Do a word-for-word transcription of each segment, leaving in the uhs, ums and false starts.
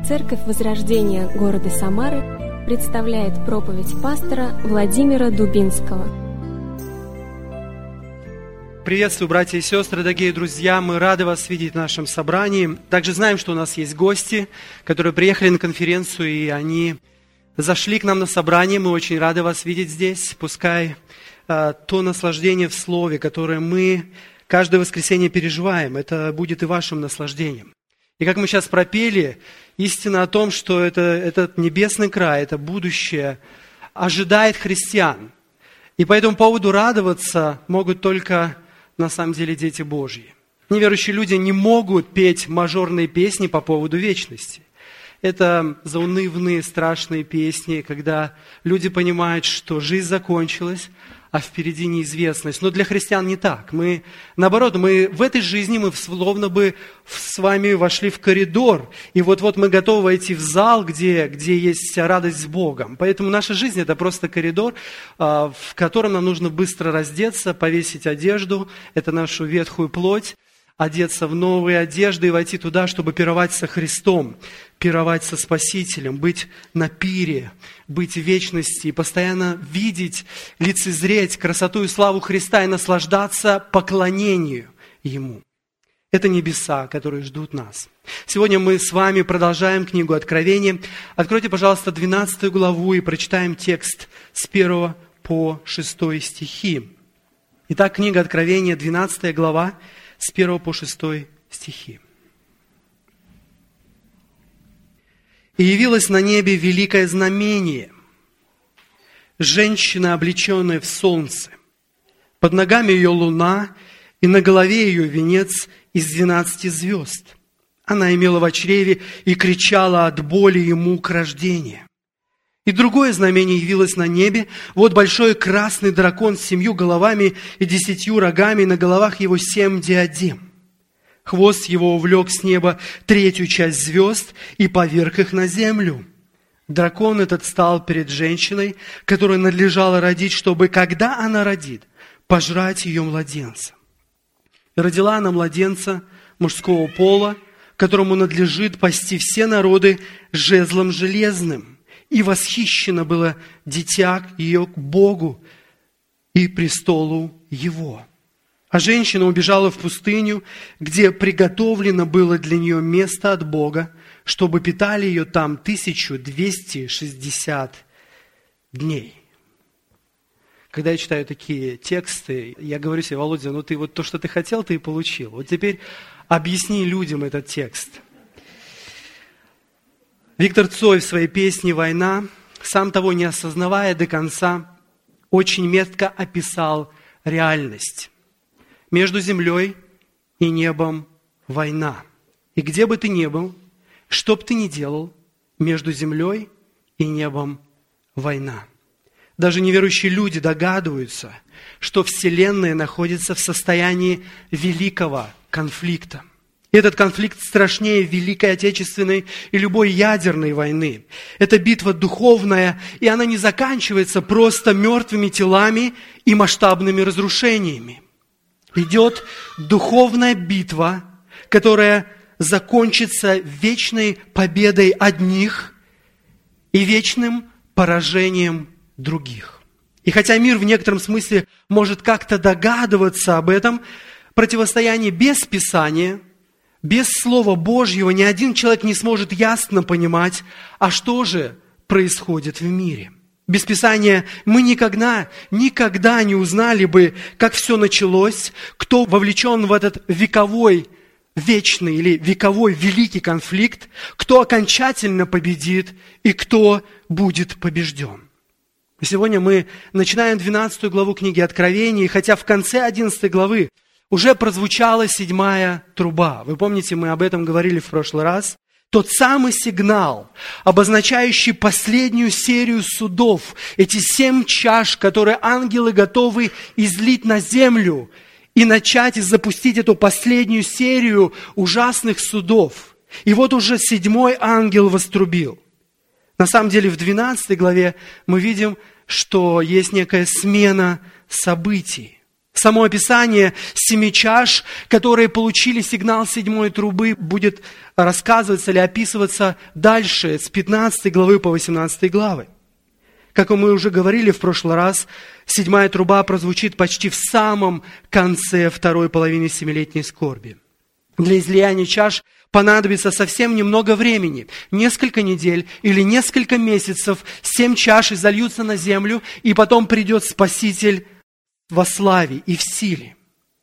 Церковь Возрождения города Самары представляет проповедь пастора Владимира Дубинского. Приветствую, братья и сестры, дорогие друзья, мы рады вас видеть в нашем собрании. Также знаем, что у нас есть гости, которые приехали на конференцию, и они зашли к нам на собрание. Мы очень рады вас видеть здесь. Пускай э, то наслаждение в Слове, которое мы каждое воскресенье переживаем, это будет и вашим наслаждением. И как мы сейчас пропели, истина о том, что это, этот небесный край, это будущее, ожидает христиан. И по этому поводу радоваться могут только, на самом деле, дети Божьи. Неверующие люди не могут петь мажорные песни по поводу вечности. Это заунывные, страшные песни, когда люди понимают, что жизнь закончилась, а впереди неизвестность. Но для христиан не так. Мы, наоборот, мы в этой жизни, мы словно бы с вами вошли в коридор, и вот-вот мы готовы войти в зал, где, где есть радость с Богом. Поэтому наша жизнь – это просто коридор, в котором нам нужно быстро раздеться, повесить одежду, это нашу ветхую плоть, одеться в новые одежды и войти туда, чтобы пировать со Христом, пировать со Спасителем, быть на пире, быть в вечности и постоянно видеть, лицезреть красоту и славу Христа и наслаждаться поклонению Ему. Это небеса, которые ждут нас. Сегодня мы с вами продолжаем книгу Откровения. Откройте, пожалуйста, двенадцатую главу и прочитаем текст с первого по шестой стихи. Итак, книга Откровения, двенадцатая глава, с первого по шестой стихи. «И явилось на небе великое знамение, женщина, облеченная в солнце, под ногами ее луна, и на голове ее венец из двенадцати звезд. Она имела в чреве и кричала от боли и мук рождения. И другое знамение явилось на небе, вот большой красный дракон с семью головами и десятью рогами, и на головах его семь диадем. Хвост его увлек с неба третью часть звезд и поверг их на землю. Дракон этот стал перед женщиной, которой надлежало родить, чтобы, когда она родит, пожрать ее младенца. И родила она младенца мужского пола, которому надлежит пасти все народы жезлом железным. И восхищено было дитя ее к Богу и престолу Его. А женщина убежала в пустыню, где приготовлено было для нее место от Бога, чтобы питали ее там тысячу двести шестьдесят дней». Когда я читаю такие тексты, я говорю себе: Володя, ну ты вот то, что ты хотел, ты и получил. Вот теперь объясни людям этот текст. Виктор Цой в своей песне «Война», сам того не осознавая до конца, очень метко описал реальность. Между землей и небом война. И где бы ты ни был, что бы ты ни делал, между землей и небом война. Даже неверующие люди догадываются, что Вселенная находится в состоянии великого конфликта. И этот конфликт страшнее Великой Отечественной и любой ядерной войны. Это битва духовная, и она не заканчивается просто мертвыми телами и масштабными разрушениями. Идет духовная битва, которая закончится вечной победой одних и вечным поражением других. И хотя мир в некотором смысле может как-то догадываться об этом, противостояние без Писания, без Слова Божьего ни один человек не сможет ясно понимать, а что же происходит в мире. Без Писания мы никогда, никогда не узнали бы, как все началось, кто вовлечен в этот вековой, вечный или вековой великий конфликт, кто окончательно победит и кто будет побежден. Сегодня мы начинаем двенадцатую главу книги Откровения, и хотя в конце одиннадцатой главы уже прозвучала седьмая труба. Вы помните, мы об этом говорили в прошлый раз. Тот самый сигнал, обозначающий последнюю серию судов. Эти семь чаш, которые ангелы готовы излить на землю и начать и запустить эту последнюю серию ужасных судов. И вот уже седьмой ангел вострубил. На самом деле в двенадцатой главе мы видим, что есть некая смена событий. Само описание семи чаш, которые получили сигнал седьмой трубы, будет рассказываться или описываться дальше, с пятнадцатой главы по восемнадцатой главы. Как мы уже говорили в прошлый раз, седьмая труба прозвучит почти в самом конце второй половины семилетней скорби. Для излияния чаш понадобится совсем немного времени, несколько недель или несколько месяцев. Семь чаш изольются на землю, и потом придет Спаситель во славе и в силе.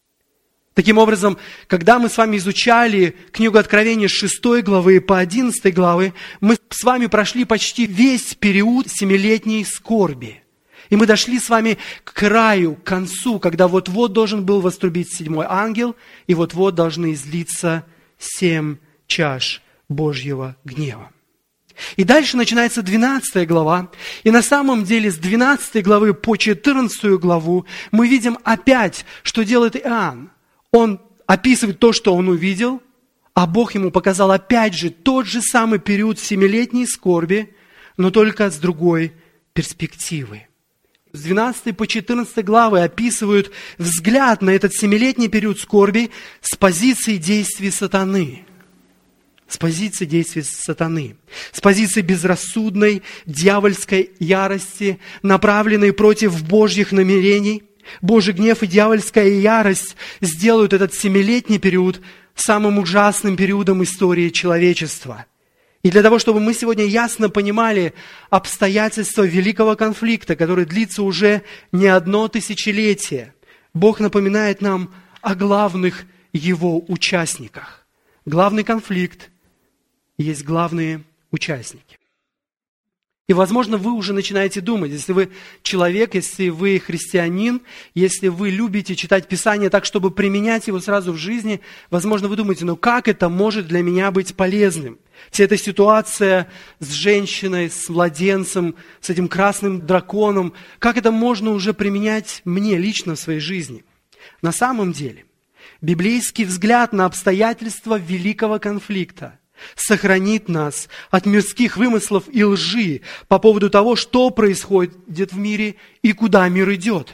Таким образом, когда мы с вами изучали книгу Откровения с шестой главы по одиннадцатой главы, мы с вами прошли почти весь период семилетней скорби. И мы дошли с вами к краю, к концу, когда вот-вот должен был вострубить седьмой ангел, и вот-вот должны излиться семь чаш Божьего гнева. И дальше начинается двенадцатая глава. И на самом деле с двенадцатой главы по четырнадцатую главу мы видим опять, что делает Иоанн. Он описывает то, что он увидел, а Бог ему показал опять же тот же самый период семилетней скорби, но только с другой перспективы. С двенадцатой по четырнадцатой главы описывают взгляд на этот семилетний период скорби с позиции действий сатаны. С позиции действий сатаны. С позиции безрассудной, дьявольской ярости, направленной против Божьих намерений. Божий гнев и дьявольская ярость сделают этот семилетний период самым ужасным периодом истории человечества. И для того, чтобы мы сегодня ясно понимали обстоятельства великого конфликта, который длится уже не одно тысячелетие, Бог напоминает нам о главных его участниках. Главный конфликт, есть главные участники. И, возможно, вы уже начинаете думать, если вы человек, если вы христианин, если вы любите читать Писание так, чтобы применять его сразу в жизни, возможно, вы думаете, ну как это может для меня быть полезным? Вся эта ситуация с женщиной, с младенцем, с этим красным драконом, как это можно уже применять мне лично в своей жизни? На самом деле, библейский взгляд на обстоятельства великого конфликта сохранит нас от мирских вымыслов и лжи по поводу того, что происходит в мире и куда мир идет.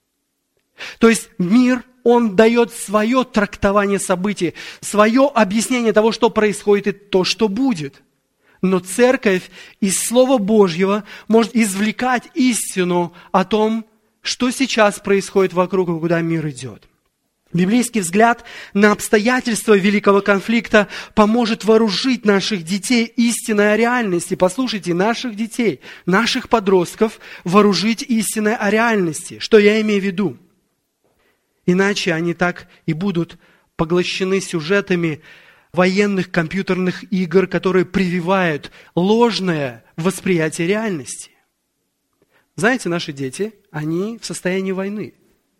То есть мир, он дает свое трактование событий, свое объяснение того, что происходит и то, что будет. Но церковь из Слова Божьего может извлекать истину о том, что сейчас происходит вокруг и куда мир идет. Библейский взгляд на обстоятельства великого конфликта поможет вооружить наших детей истинной о реальности. Послушайте, наших детей, наших подростков вооружить истиной о реальности. Что я имею в виду? Иначе они так и будут поглощены сюжетами военных компьютерных игр, которые прививают ложное восприятие реальности. Знаете, наши дети, они в состоянии войны.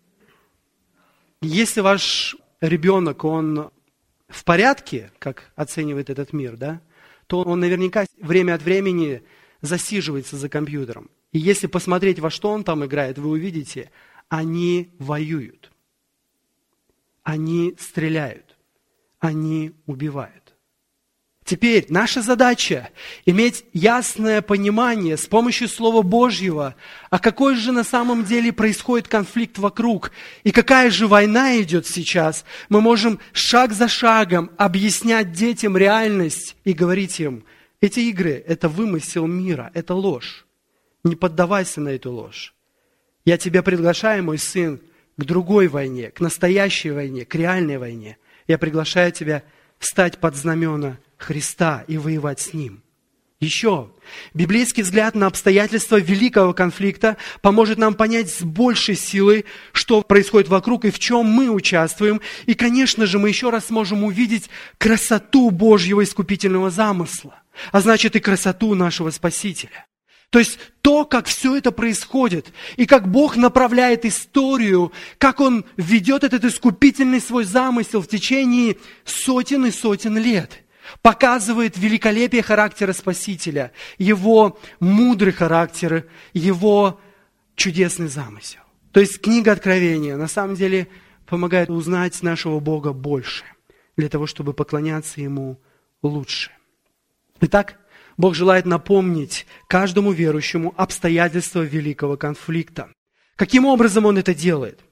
Если ваш ребенок, он в порядке, как оценивает этот мир, да, то он наверняка время от времени засиживается за компьютером. И если посмотреть, во что он там играет, вы увидите, они воюют. Они стреляют. Они убивают. Теперь наша задача иметь ясное понимание с помощью Слова Божьего, а какой же на самом деле происходит конфликт вокруг, и какая же война идет сейчас. Мы можем шаг за шагом объяснять детям реальность и говорить им, эти игры – это вымысел мира, это ложь. Не поддавайся на эту ложь. Я тебя приглашаю, мой сын, к другой войне, к настоящей войне, к реальной войне. Я приглашаю тебя встать под знамена Христа и воевать с Ним. Еще, библейский взгляд на обстоятельства великого конфликта поможет нам понять с большей силой, что происходит вокруг и в чем мы участвуем. И, конечно же, мы еще раз сможем увидеть красоту Божьего искупительного замысла, а значит и красоту нашего Спасителя. То есть то, как все это происходит, и как Бог направляет историю, как Он ведет этот искупительный свой замысел в течение сотен и сотен лет, показывает великолепие характера Спасителя, Его мудрый характер, Его чудесный замысел. То есть книга Откровения на самом деле помогает узнать нашего Бога больше, для того, чтобы поклоняться Ему лучше. Итак, Бог желает напомнить каждому верующему обстоятельства великого конфликта. Каким образом Он это делает?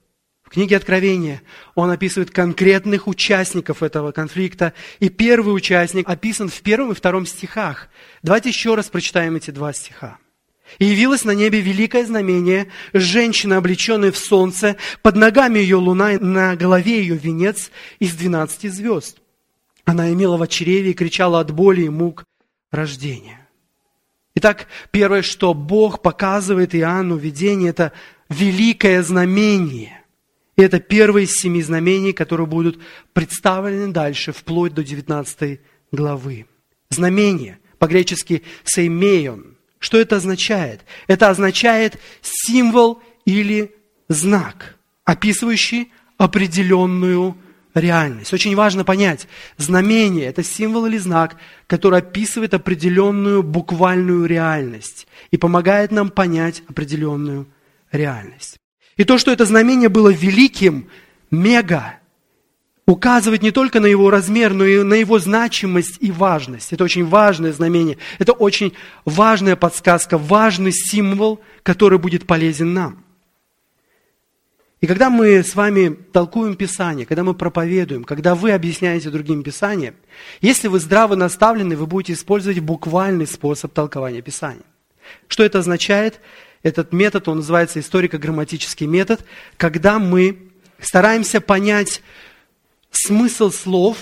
В книге Откровения он описывает конкретных участников этого конфликта. И первый участник описан в первом и втором стихах. Давайте еще раз прочитаем эти два стиха. «И явилось на небе великое знамение, женщина, облеченная в солнце, под ногами ее луна, и на голове ее венец из двенадцати звезд. Она имела в чреве и кричала от боли и мук рождения». Итак, первое, что Бог показывает Иоанну в видении, это великое знамение. И это первые из семи знамений, которые будут представлены дальше, вплоть до девятнадцатой главы. Знамение, по-гречески «сеймейон». Что это означает? Это означает символ или знак, описывающий определенную реальность. Очень важно понять, знамение – это символ или знак, который описывает определенную буквальную реальность и помогает нам понять определенную реальность. И то, что это знамение было великим, мега, указывает не только на его размер, но и на его значимость и важность. Это очень важное знамение, это очень важная подсказка, важный символ, который будет полезен нам. И когда мы с вами толкуем Писание, когда мы проповедуем, когда вы объясняете другим Писание, если вы здраво наставлены, вы будете использовать буквальный способ толкования Писания. Что это означает? Этот метод, он называется историко-грамматический метод, когда мы стараемся понять смысл слов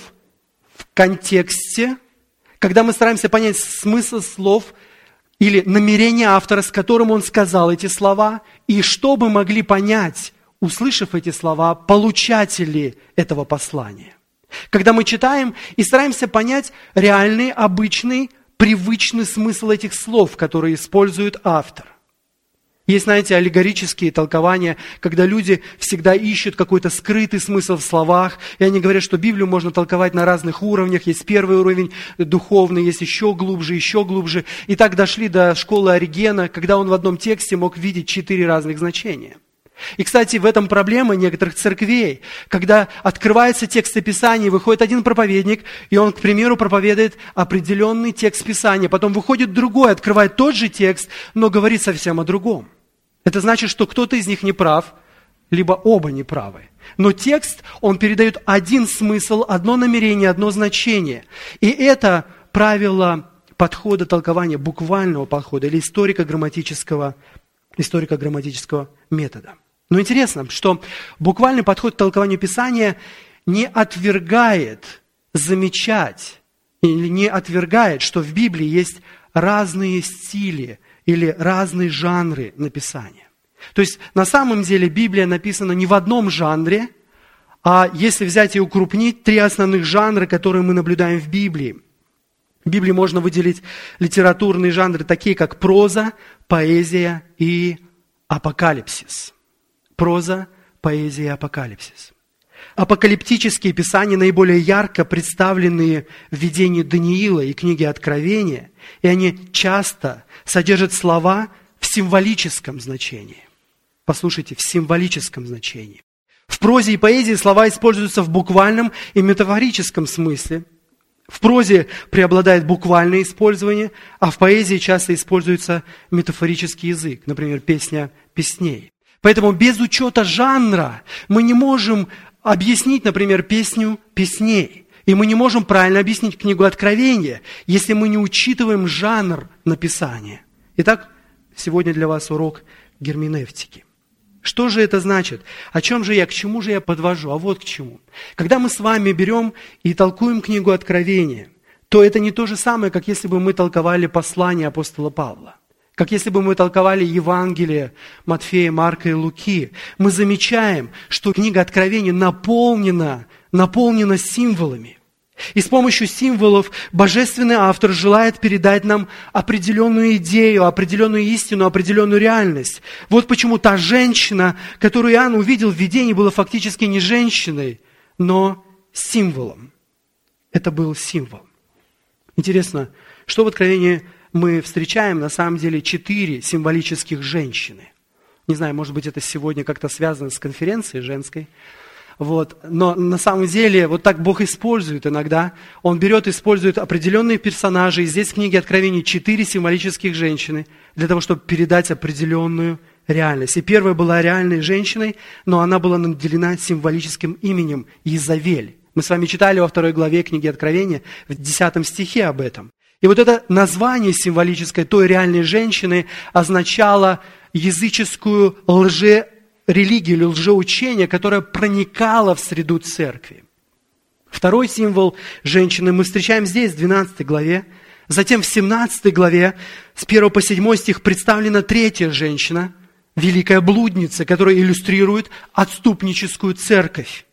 в контексте, когда мы стараемся понять смысл слов или намерение автора, с которым он сказал эти слова, и что бы могли понять, услышав эти слова, получатели этого послания. Когда мы читаем и стараемся понять реальный, обычный, привычный смысл этих слов, которые использует автор. Есть, знаете, аллегорические толкования, когда люди всегда ищут какой-то скрытый смысл в словах, и они говорят, что Библию можно толковать на разных уровнях. Есть первый уровень духовный, есть еще глубже, еще глубже. И так дошли до школы Оригена, когда он в одном тексте мог видеть четыре разных значения. И, кстати, в этом проблема некоторых церквей. Когда открывается текст Писания, выходит один проповедник, и он, к примеру, проповедует определенный текст Писания. Потом выходит другой, открывает тот же текст, но говорит совсем о другом. Это значит, что кто-то из них не прав, либо оба неправы. Но текст, он передает один смысл, одно намерение, одно значение. И это правило подхода толкования, буквального подхода или историко-грамматического, историко-грамматического метода. Но интересно, что буквальный подход к толкованию Писания не отвергает замечать или не отвергает, что в Библии есть разные стили или разные жанры написания. То есть на самом деле Библия написана не в одном жанре, а если взять и укрупнить три основных жанра, которые мы наблюдаем в Библии. В Библии можно выделить литературные жанры, такие как проза, поэзия и апокалипсис. Проза, поэзия и апокалипсис. Апокалиптические писания наиболее ярко представлены в видении Даниила и книге Откровения, и они часто содержат слова в символическом значении. Послушайте, в символическом значении. В прозе и поэзии слова используются в буквальном и метафорическом смысле. В прозе преобладает буквальное использование, а в поэзии часто используется метафорический язык, например, песня песней. Поэтому без учета жанра мы не можем объяснить, например, песню песней. И мы не можем правильно объяснить книгу Откровения, если мы не учитываем жанр написания. Итак, сегодня для вас урок герменевтики. Что же это значит? О чем же я, к чему же я подвожу? А вот к чему. Когда мы с вами берем и толкуем книгу Откровения, то это не то же самое, как если бы мы толковали послание апостола Павла. Как если бы мы толковали Евангелие Матфея, Марка и Луки. Мы замечаем, что книга Откровения наполнена, наполнена символами. И с помощью символов божественный автор желает передать нам определенную идею, определенную истину, определенную реальность. Вот почему та женщина, которую Иоанн увидел в видении, была фактически не женщиной, но символом. Это был символ. Интересно, что в Откровении мы встречаем на самом деле четыре символических женщины. Не знаю, может быть, это сегодня как-то связано с конференцией женской. Вот. Но на самом деле вот так Бог использует иногда. Он берет, использует определенные персонажи. И здесь в книге Откровений четыре символических женщины для того, чтобы передать определенную реальность. И первая была реальной женщиной, но она была наделена символическим именем Изавель. Мы с вами читали во второй главе книги Откровения, в десятом стихе об этом. И вот это название символическое той реальной женщины означало языческую лжерелигию или лжеучение, которое проникало в среду церкви. Второй символ женщины мы встречаем здесь, в двенадцатой главе. Затем в семнадцатой главе, с первого по седьмой стих, представлена третья женщина, великая блудница, которая иллюстрирует отступническую церковь.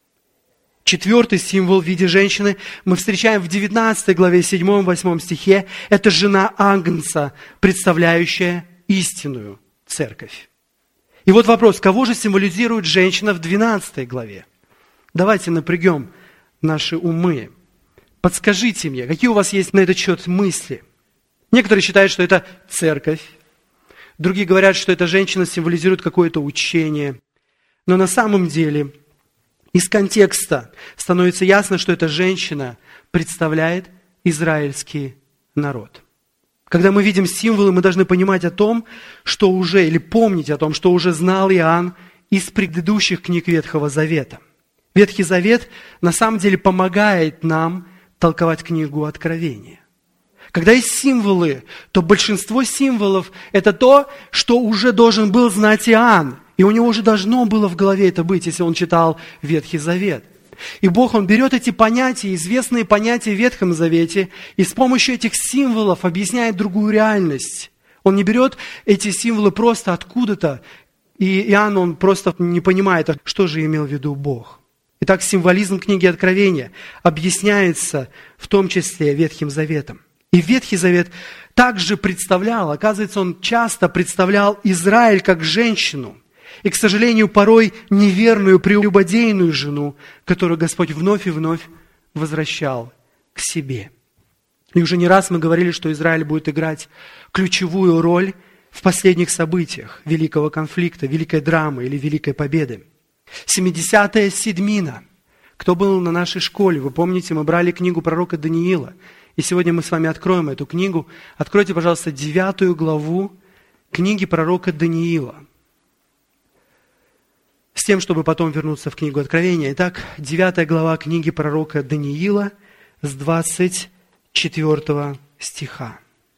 Четвертый символ в виде женщины мы встречаем в девятнадцатой главе, седьмом-восьмом стихе. Это жена Агнца, представляющая истинную церковь. И вот вопрос, кого же символизирует женщина в двенадцатой главе? Давайте напрягем наши умы. Подскажите мне, какие у вас есть на этот счет мысли? Некоторые считают, что это церковь. Другие говорят, что эта женщина символизирует какое-то учение. Но на самом деле из контекста становится ясно, что эта женщина представляет израильский народ. Когда мы видим символы, мы должны понимать о том, что уже, или помнить о том, что уже знал Иоанн из предыдущих книг Ветхого Завета. Ветхий Завет на самом деле помогает нам толковать книгу Откровения. Когда есть символы, то большинство символов – это то, что уже должен был знать Иоанн. И у него уже должно было в голове это быть, если он читал Ветхий Завет. И Бог, Он берет эти понятия, известные понятия в Ветхом Завете, и с помощью этих символов объясняет другую реальность. Он не берет эти символы просто откуда-то, и Иоанн, он просто не понимает, что же имел в виду Бог. Итак, символизм книги Откровения объясняется в том числе Ветхим Заветом. И Ветхий Завет также представлял, оказывается, он часто представлял Израиль как женщину. И, к сожалению, порой неверную, прелюбодейную жену, которую Господь вновь и вновь возвращал к себе. И уже не раз мы говорили, что Израиль будет играть ключевую роль в последних событиях великого конфликта, великой драмы или великой победы. семидесятая седьмина. Кто был на нашей школе? Вы помните, мы брали книгу пророка Даниила. И сегодня мы с вами откроем эту книгу. Откройте, пожалуйста, девятую главу книги пророка Даниила. С тем, чтобы потом вернуться в книгу Откровения. Итак, девятая глава книги пророка Даниила с двадцать четвёртого стиха.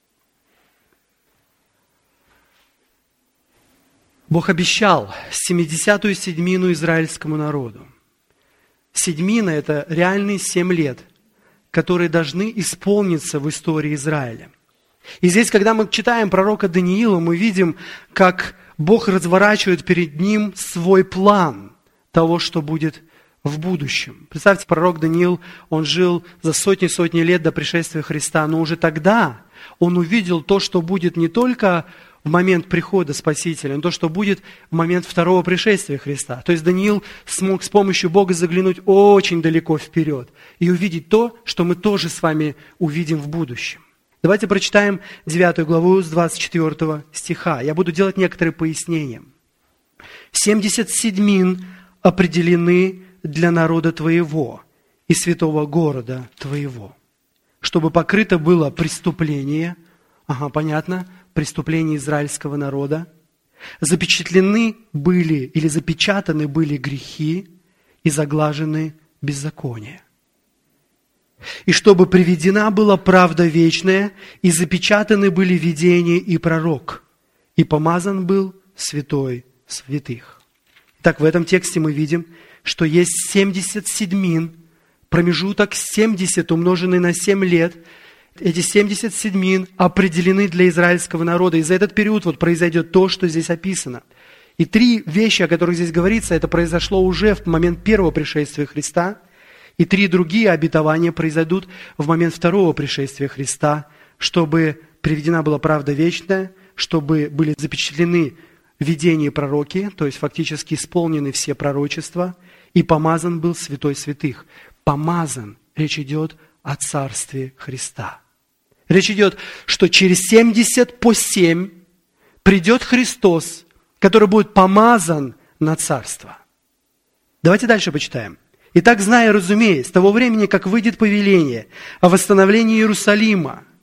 Бог обещал семидесятую седьмину израильскому народу. Седьмина – это реальные семь лет, которые должны исполниться в истории Израиля. И здесь, когда мы читаем пророка Даниила, мы видим, как Бог разворачивает перед ним свой план того, что будет в будущем. Представьте, пророк Даниил, он жил за сотни-сотни лет до пришествия Христа, но уже тогда он увидел то, что будет не только в момент прихода Спасителя, но то, что будет в момент второго пришествия Христа. То есть Даниил смог с помощью Бога заглянуть очень далеко вперед и увидеть то, что мы тоже с вами увидим в будущем. Давайте прочитаем девятую главу с двадцать четвёртого стиха. Я буду делать некоторые пояснения. «Семьдесят седьмин определены для народа твоего и святого города твоего, чтобы покрыто было преступление». Ага, понятно. Преступления израильского народа, запечатлены были или запечатаны были грехи и заглажены беззакония. И чтобы приведена была правда вечная, и запечатаны были видения и пророк, и помазан был святой святых. Итак, в этом тексте мы видим, что есть семьдесят седьмин, промежуток семьдесят, умноженный на семь лет. Эти семьдесят седьмин определены для израильского народа. И за этот период вот произойдет то, что здесь описано. И три вещи, о которых здесь говорится, это произошло уже в момент первого пришествия Христа. И три другие обетования произойдут в момент второго пришествия Христа, чтобы приведена была правда вечная, чтобы были запечатлены видения и пророки, то есть фактически исполнены все пророчества, и помазан был святой святых. Помазан, речь идет о царстве Христа. Речь идет, что через семьдесят по семь придет Христос, который будет помазан на царство. Давайте дальше почитаем. «Итак, зная, разумея, с того времени, как выйдет повеление о восстановлении Иерусалима,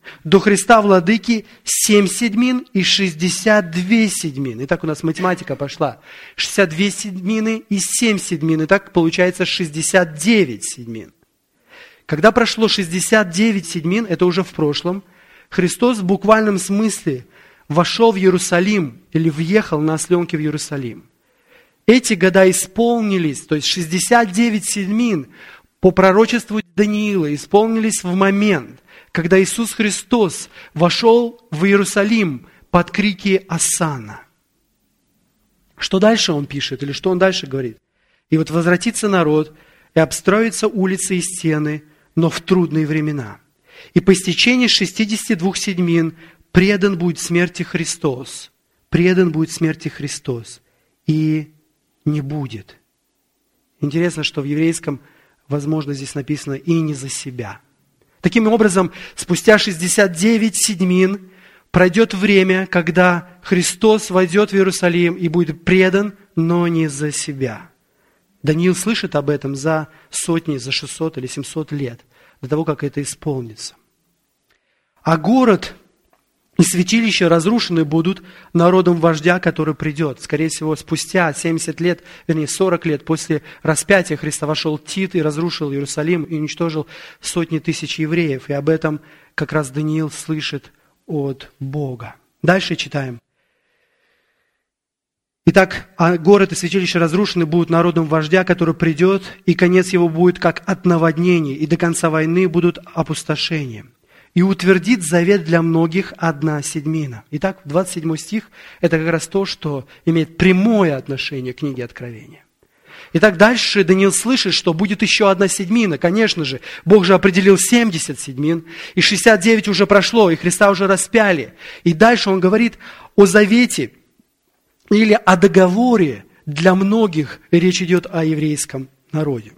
До Христа Владыки семь седьмин и шестьдесят две седьмины. Итак, у нас математика пошла. шестьдесят две седьмины и семь седьмин. Итак, получается шестьдесят девять седьмин. Когда прошло шестьдесят девять седьмин, это уже в прошлом, Христос в буквальном смысле вошел в Иерусалим или въехал на осленке в Иерусалим. Эти года исполнились, то есть шестьдесят девять седьмин по пророчеству Даниила исполнились в момент, когда Иисус Христос вошел в Иерусалим под крики «Осанна». Что дальше он пишет, или что он дальше говорит? «И вот возвратится народ, и обстроятся улицы и стены, но в трудные времена. И по истечении шестидесяти двух седьмин предан будет смерти Христос, предан будет смерти Христос, и не будет». Интересно, что в еврейском, возможно, здесь написано «и не за себя». Таким образом, спустя шестьдесят девять седьмин пройдет время, когда Христос войдет в Иерусалим и будет предан, но не за себя. Даниил слышит об этом за сотни, за шестьсот или семьсот лет, до того, как это исполнится. А город и святилище разрушены будут народом вождя, который придет. Скорее всего, спустя семьдесят лет, вернее, сорок лет после распятия Христа вошел Тит и разрушил Иерусалим и уничтожил сотни тысяч евреев. И об этом как раз Даниил слышит от Бога. Дальше читаем. Итак, а город и святилище разрушены будут народом вождя, который придет, и конец его будет как от наводнений, и до конца войны будут опустошения. И утвердит завет для многих одна седьмина. Итак, двадцать седьмой стих – это как раз то, что имеет прямое отношение к книге Откровения. Итак, дальше Даниил слышит, что будет еще одна седьмина. Конечно же, Бог же определил семьдесят седьмин, и шестьдесят девять уже прошло, и Христа уже распяли. И дальше он говорит о завете или о договоре для многих, речь идет о еврейском народе.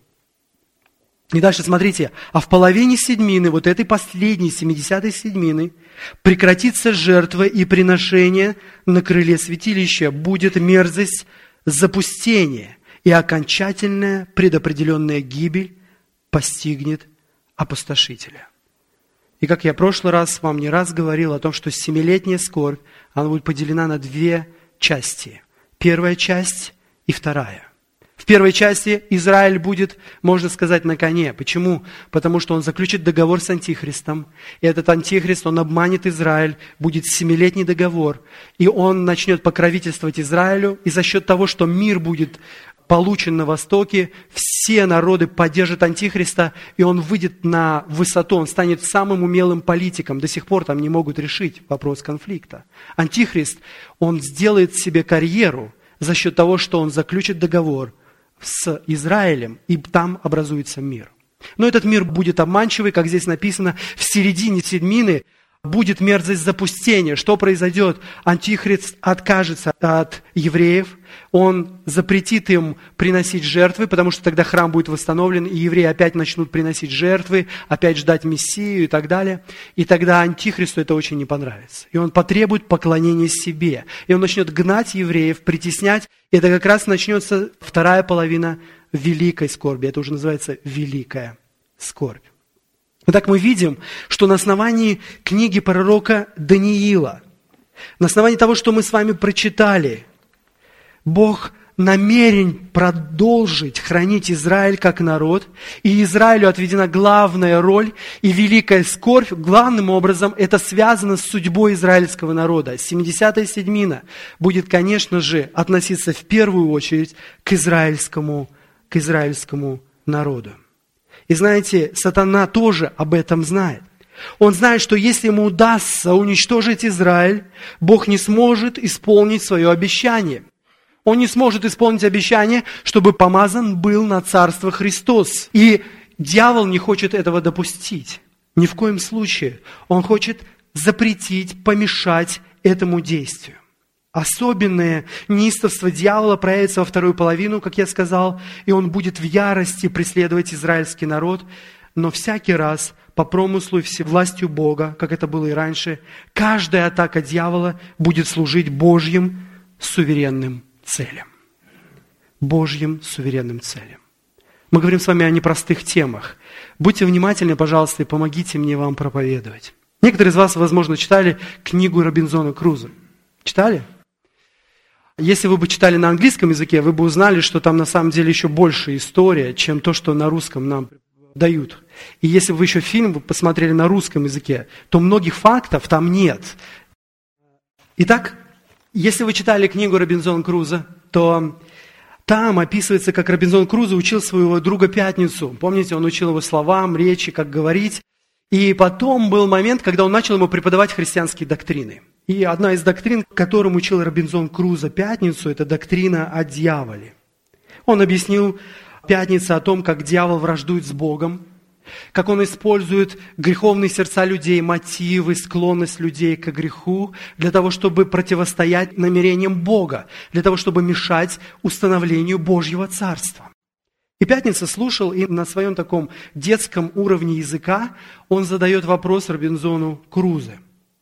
И дальше смотрите, а в половине седьмины, вот этой последней, семидесятой седьмины, прекратится жертва и приношение на крыле святилища, будет мерзость запустения, и окончательная предопределенная гибель постигнет опустошителя. И как я в прошлый раз вам не раз говорил о том, что семилетняя скорбь, она будет поделена на две части. Первая часть и вторая. В первой части Израиль будет, можно сказать, на коне. Почему? Потому что он заключит договор с Антихристом. И этот Антихрист, он обманет Израиль, будет семилетний договор. И он начнет покровительствовать Израилю. И за счет того, что мир будет получен на Востоке, все народы поддержат Антихриста, и он выйдет на высоту, он станет самым умелым политиком. До сих пор там не могут решить вопрос конфликта. Антихрист, он сделает себе карьеру за счет того, что он заключит договор с Израилем, и там образуется мир. Но этот мир будет обманчивый, как здесь написано, в середине седьмины будет мерзость запустения. Что произойдет? Антихрист откажется от евреев, он запретит им приносить жертвы, потому что тогда храм будет восстановлен, и евреи опять начнут приносить жертвы, опять ждать Мессию и так далее. И тогда Антихристу это очень не понравится. И он потребует поклонения себе. И он начнет гнать евреев, притеснять. И это как раз начнется вторая половина великой скорби. Это уже называется великая скорбь. Итак, мы видим, что на основании книги пророка Даниила, на основании того, что мы с вами прочитали, Бог намерен продолжить хранить Израиль как народ, и Израилю отведена главная роль и великая скорбь. Главным образом это связано с судьбой израильского народа. семидесятая седьмина будет, конечно же, относиться в первую очередь к израильскому, к израильскому народу. И знаете, сатана тоже об этом знает. Он знает, что если ему удастся уничтожить Израиль, Бог не сможет исполнить свое обещание. Он не сможет исполнить обещание, чтобы помазан был на царство Христос. И дьявол не хочет этого допустить. Ни в коем случае. Он хочет запретить, помешать этому действию. Особенное неистовство дьявола проявится во вторую половину, как я сказал, и он будет в ярости преследовать израильский народ. Но всякий раз по промыслу и всевластию Бога, как это было и раньше, каждая атака дьявола будет служить Божьим суверенным целям. Божьим суверенным целям. Мы говорим с вами о непростых темах. Будьте внимательны, пожалуйста, и помогите мне вам проповедовать. Некоторые из вас, возможно, читали книгу Робинзона Крузо. Читали? Если вы бы читали на английском языке, вы бы узнали, что там на самом деле еще больше история, чем то, что на русском нам дают. И если бы вы еще фильм посмотрели на русском языке, то многих фактов там нет. Итак, если вы читали книгу Робинзона Крузо, то там описывается, как Робинзон Крузо учил своего друга Пятницу. Помните, он учил его словам, речи, как говорить. И потом был момент, когда он начал ему преподавать христианские доктрины. И одна из доктрин, которым учил Робинзон Крузо Пятницу, это доктрина о дьяволе. Он объяснил Пятнице о том, как дьявол враждует с Богом, как он использует греховные сердца людей, мотивы, склонность людей к греху для того, чтобы противостоять намерениям Бога, для того, чтобы мешать установлению Божьего Царства. И Пятница слушал, и на своем таком детском уровне языка он задает вопрос Робинзону Крузо.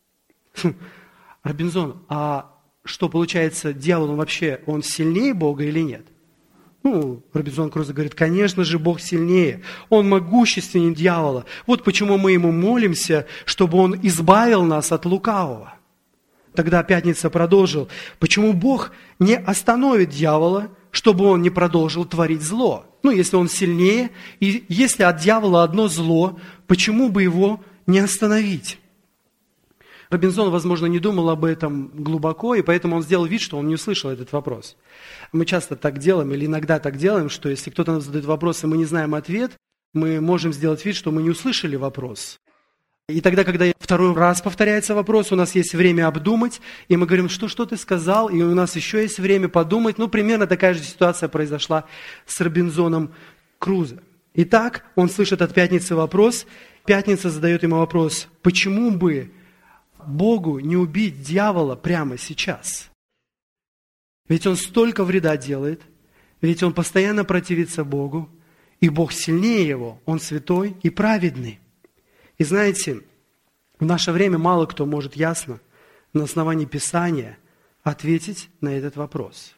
Робинзон, а что получается, дьявол он вообще, он сильнее Бога или нет? Ну, Робинзон Крузо говорит, конечно же, Бог сильнее, Он могущественнее дьявола. Вот почему мы Ему молимся, чтобы Он избавил нас от лукавого. Тогда Пятница продолжил, почему Бог не остановит дьявола, чтобы он не продолжил творить зло? Ну, если он сильнее, и если от дьявола одно зло, почему бы его не остановить? Робинзон, возможно, не думал об этом глубоко, и поэтому он сделал вид, что он не услышал этот вопрос. Мы часто так делаем, или иногда так делаем, что если кто-то нам задает вопрос, и мы не знаем ответ, мы можем сделать вид, что мы не услышали вопрос. И тогда, когда второй раз повторяется вопрос, у нас есть время обдумать, и мы говорим, что, что ты сказал, и у нас еще есть время подумать. Ну, примерно такая же ситуация произошла с Робинзоном Крузо. Итак, он слышит от Пятницы вопрос, Пятница задает ему вопрос, почему бы Богу не убить дьявола прямо сейчас? Ведь он столько вреда делает, ведь он постоянно противится Богу, и Бог сильнее его, он святой и праведный. И знаете, в наше время мало кто может ясно на основании Писания ответить на этот вопрос.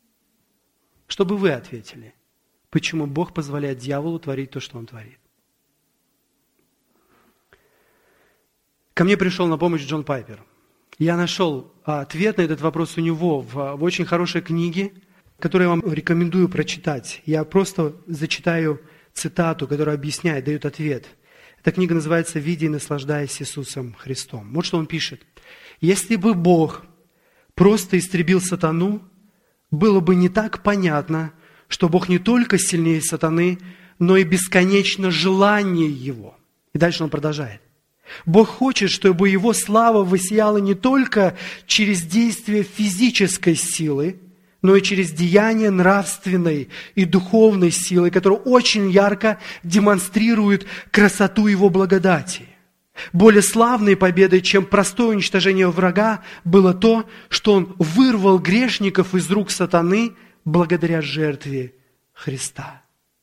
Что бы вы ответили? Почему Бог позволяет дьяволу творить то, что он творит? Ко мне пришел на помощь Джон Пайпер. Я нашел ответ на этот вопрос у него в, в очень хорошей книге, которую я вам рекомендую прочитать. Я просто зачитаю цитату, которая объясняет, дает ответ. Эта книга называется «Видя и наслаждаясь Иисусом Христом». Вот что он пишет. «Если бы Бог просто истребил сатану, было бы не так понятно, что Бог не только сильнее сатаны, но и бесконечно желание его». И дальше он продолжает. Бог хочет, чтобы Его слава воссияла не только через действие физической силы, но и через деяние нравственной и духовной силы, которая очень ярко демонстрирует красоту Его благодати. Более славной победой, чем простое уничтожение врага, было то, что Он вырвал грешников из рук сатаны благодаря жертве Христа.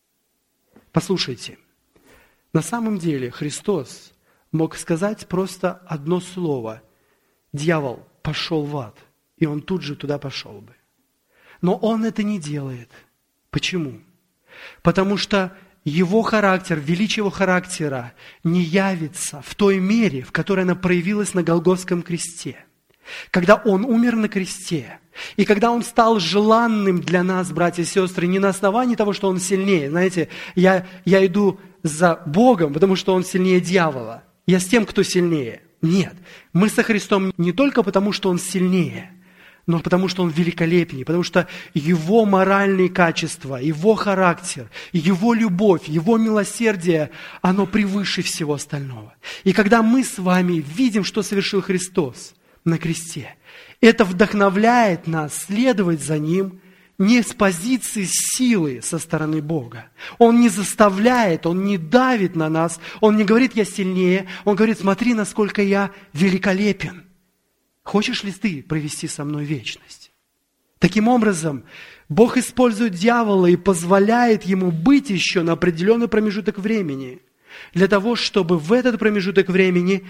Послушайте, на самом деле Христос мог сказать просто одно слово. Дьявол, пошел в ад. И он тут же туда пошел бы. Но он это не делает. Почему? Потому что его характер, величие его характера не явится в той мере, в которой она проявилась на Голгофском кресте. Когда он умер на кресте, и когда он стал желанным для нас, братья и сестры, не на основании того, что он сильнее. Знаете, я, я иду за Богом, потому что он сильнее дьявола. Я с тем, кто сильнее. Нет, мы со Христом не только потому, что Он сильнее, но потому, что Он великолепнее, потому что Его моральные качества, Его характер, Его любовь, Его милосердие, оно превыше всего остального. И когда мы с вами видим, что совершил Христос на кресте, это вдохновляет нас следовать за Ним, не с позиции силы со стороны Бога. Он не заставляет, Он не давит на нас, Он не говорит, я сильнее, Он говорит, смотри, насколько я великолепен. Хочешь ли ты провести со мной вечность? Таким образом, Бог использует дьявола и позволяет ему быть еще на определенный промежуток времени, для того, чтобы в этот промежуток времени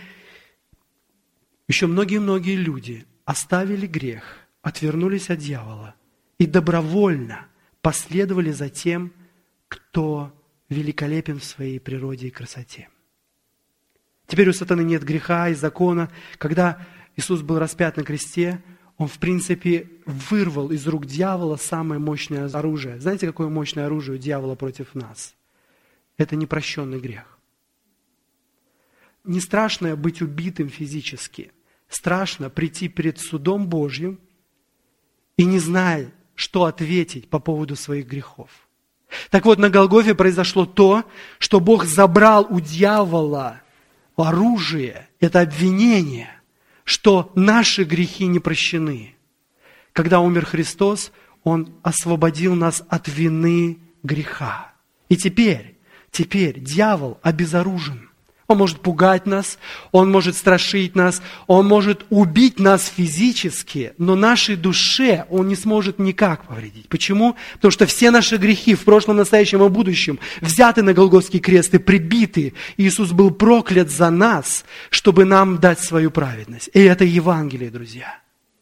еще многие-многие люди оставили грех, отвернулись от дьявола, и добровольно последовали за тем, кто великолепен в своей природе и красоте. Теперь у сатаны нет греха и закона. Когда Иисус был распят на кресте, Он, в принципе, вырвал из рук дьявола самое мощное оружие. Знаете, какое мощное оружие у дьявола против нас? Это непрощенный грех. Не страшно быть убитым физически. Страшно прийти перед судом Божьим и не зная, что ответить по поводу своих грехов. Так вот, на Голгофе произошло то, что Бог забрал у дьявола оружие, это обвинение, что наши грехи не прощены. Когда умер Христос, Он освободил нас от вины греха. И теперь, теперь дьявол обезоружен. Он может пугать нас, он может страшить нас, он может убить нас физически, но нашей душе он не сможет никак повредить. Почему? Потому что все наши грехи в прошлом, настоящем и будущем взяты на Голгофский крест и прибиты. Иисус был проклят за нас, чтобы нам дать свою праведность. И это Евангелие, друзья.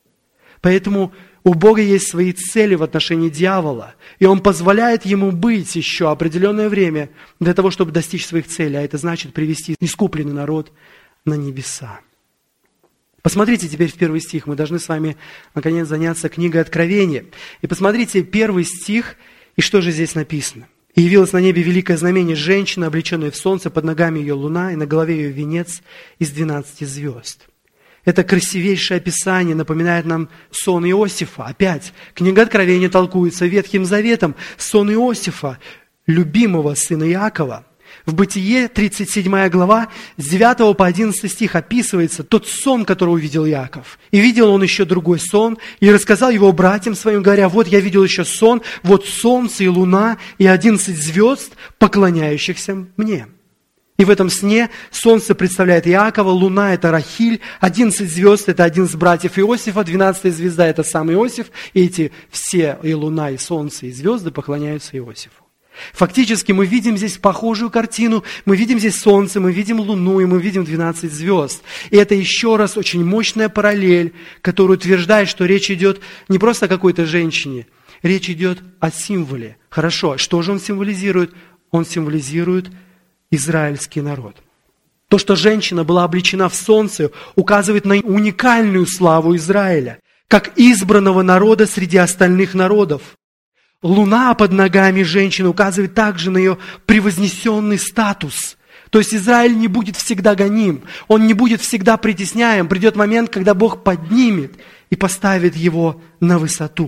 Поэтому у Бога есть свои цели в отношении дьявола, и Он позволяет ему быть еще определенное время для того, чтобы достичь своих целей, а это значит привести искупленный народ на небеса. Посмотрите теперь в первый стих, мы должны с вами наконец заняться книгой Откровения. И посмотрите первый стих, и что же здесь написано. «И явилось на небе великое знамение женщины, облеченной в солнце, под ногами ее луна, и на голове ее венец из двенадцати звезд». Это красивейшее описание напоминает нам сон Иосифа. Опять, книга Откровения толкуется Ветхим Заветом. Сон Иосифа, любимого сына Иакова. В Бытие, тридцать седьмая глава, с девятого по одиннадцатый стих описывается тот сон, который увидел Иаков. И видел он еще другой сон, и рассказал его братьям своим, говоря: вот я видел еще сон, вот солнце и луна, и одиннадцать звезд, поклоняющихся мне. И в этом сне солнце представляет Иакова, луна – это Рахиль, одиннадцать звезд – это один из братьев Иосифа, двенадцатая звезда – это сам Иосиф, и эти все, и луна, и солнце, и звезды поклоняются Иосифу. Фактически мы видим здесь похожую картину, мы видим здесь солнце, мы видим луну, и мы видим двенадцать звезд. И это еще раз очень мощная параллель, которая утверждает, что речь идет не просто о какой-то женщине, речь идет о символе. Хорошо, что же он символизирует? Он символизирует израильский народ. То, что женщина была облечена в солнце, указывает на уникальную славу Израиля, как избранного народа среди остальных народов. Луна под ногами женщины указывает также на ее превознесенный статус. То есть Израиль не будет всегда гоним, он не будет всегда притесняем. Придет момент, когда Бог поднимет и поставит его на высоту.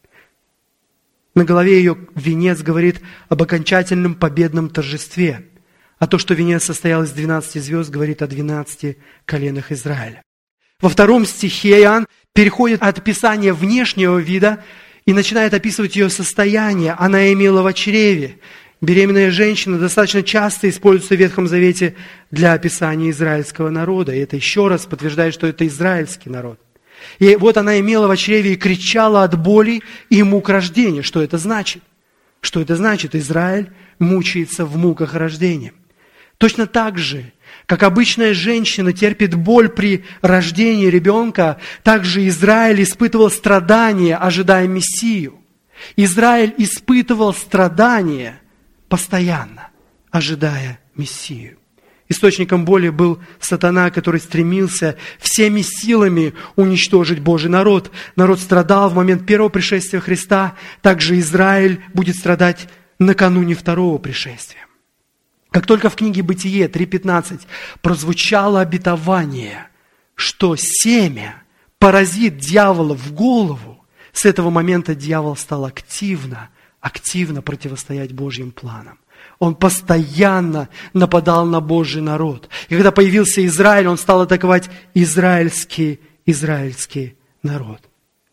На голове ее венец говорит об окончательном победном торжестве. А то, что венец состоял из двенадцати звезд, говорит о двенадцати коленах Израиля. Во втором стихе Иоанн переходит от описания внешнего вида и начинает описывать ее состояние. Она имела в чреве. Беременная женщина достаточно часто используется в Ветхом Завете для описания израильского народа. И это еще раз подтверждает, что это израильский народ. И вот она имела в чреве и кричала от боли и мук рождения. Что это значит? Что это значит? Израиль мучается в муках рождения. Точно так же, как обычная женщина терпит боль при рождении ребенка, так же Израиль испытывал страдания, ожидая Мессию. Израиль испытывал страдания постоянно, ожидая Мессию. Источником боли был сатана, который стремился всеми силами уничтожить Божий народ. Народ страдал в момент первого пришествия Христа, также Израиль будет страдать накануне второго пришествия. Как только в книге Бытие три пятнадцать прозвучало обетование, что семя поразит дьявола в голову, с этого момента дьявол стал активно, активно противостоять Божьим планам. Он постоянно нападал на Божий народ. И когда появился Израиль, он стал атаковать израильский, израильский народ.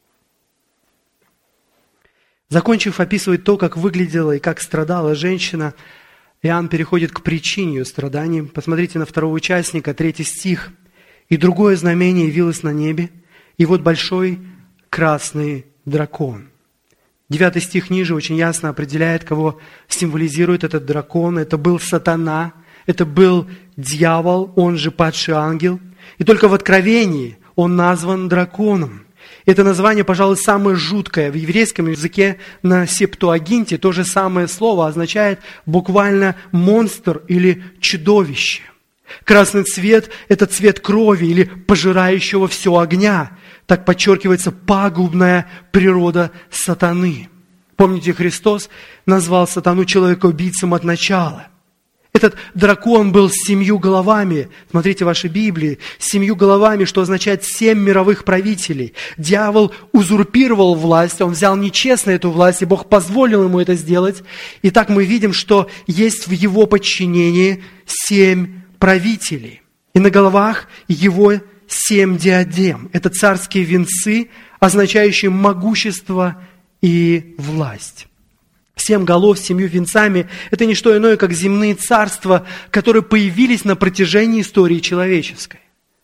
Закончив описывать то, как выглядела и как страдала женщина, Иоанн переходит к причине ее страданий. Посмотрите на второго участника, третий стих. «И другое знамение явилось на небе, и вот большой красный дракон». Девятый стих ниже очень ясно определяет, кого символизирует этот дракон. Это был сатана, это был дьявол, он же падший ангел. И только в Откровении он назван драконом. Это название, пожалуй, самое жуткое. В еврейском языке на Септуагинте то же самое слово означает буквально монстр или чудовище. Красный цвет – это цвет крови или пожирающего все огня. Так подчеркивается пагубная природа сатаны. Помните, Христос назвал сатану человека-убийцем от начала. Этот дракон был с семью головами. Смотрите ваши Библии. С семью головами, что означает семь мировых правителей. Дьявол узурпировал власть, он взял нечестно эту власть, и Бог позволил ему это сделать. И так мы видим, что есть в его подчинении семь правителей. И на головах его семь диадем. Это царские венцы, означающие могущество и власть. Семь голов с семью венцами – это не что иное, как земные царства, которые появились на протяжении истории человеческой.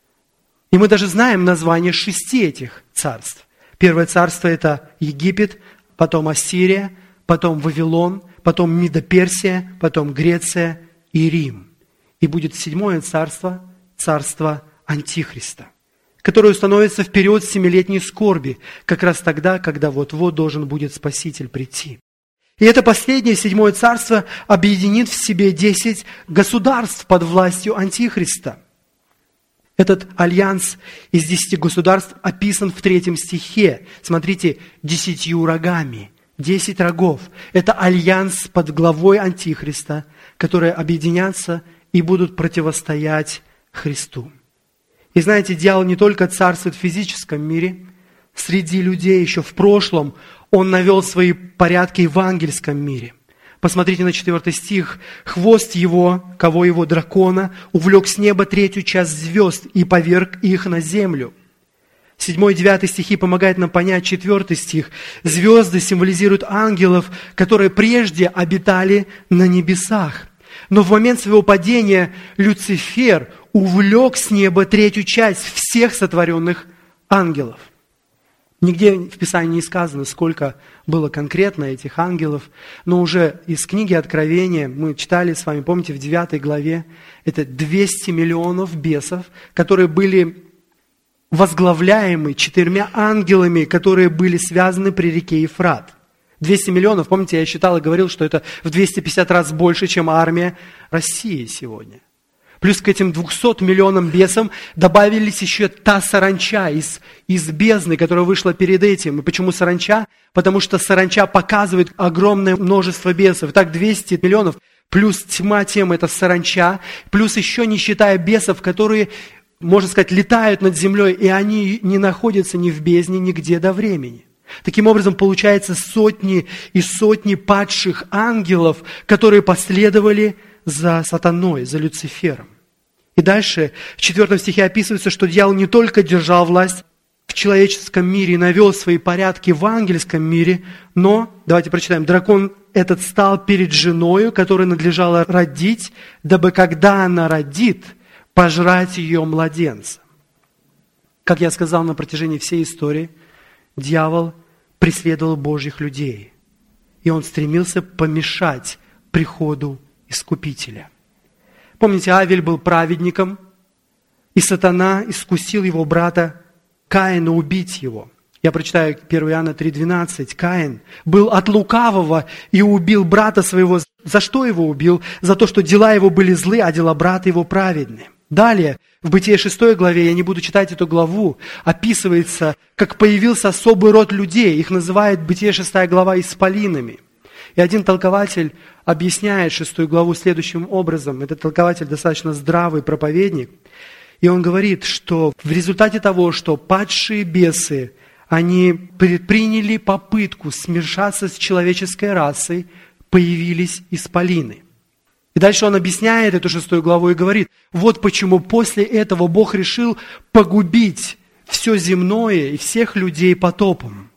И мы даже знаем название шести этих царств. Первое царство – это Египет, потом Ассирия, потом Вавилон, потом Мидо-Персия, потом Греция и Рим. И будет седьмое царство, царство Антихриста, которое установится в период семилетней скорби, как раз тогда, когда вот-вот должен будет Спаситель прийти. И это последнее, седьмое царство, объединит в себе десять государств под властью Антихриста. Этот альянс из десяти государств описан в третьем стихе. Смотрите, десятью рогами. Десять рогов. Это альянс под главой Антихриста, которые объединятся и будут противостоять Христу. И знаете, дьявол не только царствует в физическом мире, среди людей еще в прошлом он навел свои порядки и в ангельском мире. Посмотрите на четвертый стих. «Хвост его, кого его дракона, увлек с неба третью часть звезд и поверг их на землю». Седьмой и девятый стихи помогают нам понять четвертый стих. Звезды символизируют ангелов, которые прежде обитали на небесах. Но в момент своего падения Люцифер увлек с неба третью часть всех сотворенных ангелов. Нигде в Писании не сказано, сколько было конкретно этих ангелов, но уже из книги Откровения мы читали с вами, помните, в девятой главе, это двести миллионов бесов, которые были возглавляемы четырьмя ангелами, которые были связаны при реке Ефрат. двести миллионов, помните, я считал и говорил, что это в двести пятьдесят раз больше, чем армия России сегодня. Плюс к этим двухсотым миллионам бесам добавились еще та саранча из, из бездны, которая вышла перед этим. И почему саранча? Потому что саранча показывает огромное множество бесов. Итак, двести миллионов плюс тьма тем это саранча, плюс еще не считая бесов, которые, можно сказать, летают над землей, и они не находятся ни в бездне, нигде до времени. Таким образом, получается сотни и сотни падших ангелов, которые последовали за сатаной, за Люцифером. И дальше в четвертом стихе описывается, что дьявол не только держал власть в человеческом мире и навел свои порядки в ангельском мире, но, давайте прочитаем, дракон этот стал перед женою, которой надлежало родить, дабы когда она родит, пожрать ее младенца. Как я сказал на протяжении всей истории, дьявол преследовал Божьих людей, и он стремился помешать приходу Искупителя. Помните, Авель был праведником, и сатана искусил его брата Каина убить его. Я прочитаю первое Иоанна три двенадцать. Каин был от лукавого и убил брата своего. За что его убил? За то, что дела его были злы, а дела брата его праведны. Далее, в Бытие шестой главе, я не буду читать эту главу, описывается, как появился особый род людей. Их называют Бытие шестая глава исполинами. И один толкователь объясняет шестую главу следующим образом. Этот толкователь достаточно здравый проповедник. И он говорит, что в результате того, что падшие бесы, они предприняли попытку смешаться с человеческой расой, появились исполины. И дальше он объясняет эту шестую главу и говорит, вот почему после этого Бог решил погубить все земное и всех людей потопом.